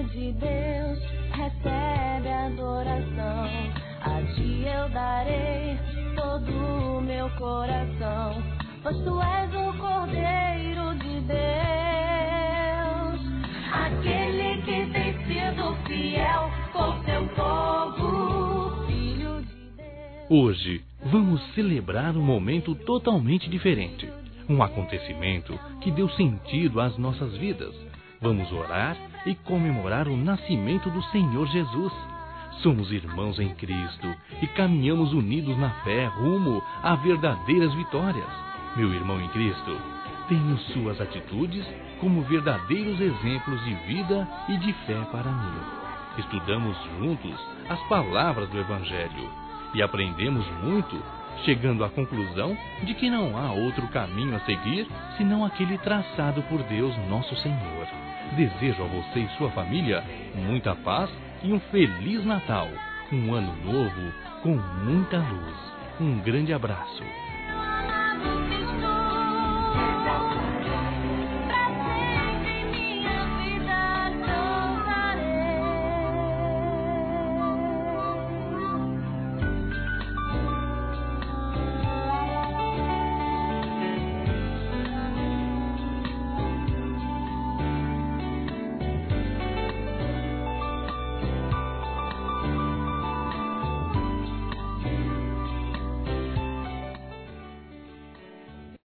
de Deus, recebe adoração. A ti eu darei todo o meu coração, pois tu és o Cordeiro de Deus, aquele que tem sido fiel com seu povo, filho de Deus. Hoje vamos celebrar um momento totalmente diferente, um acontecimento que deu sentido às nossas vidas. Vamos orar e comemorar o nascimento do Senhor Jesus. Somos irmãos em Cristo e caminhamos unidos na fé rumo a verdadeiras vitórias. Meu irmão em Cristo, tenho suas atitudes como verdadeiros exemplos de vida e de fé para mim. Estudamos juntos as palavras do Evangelho e aprendemos muito, chegando à conclusão de que não há outro caminho a seguir senão aquele traçado por Deus nosso Senhor. Desejo a você e sua família muita paz e um Feliz Natal, um ano novo com muita luz. Um grande abraço.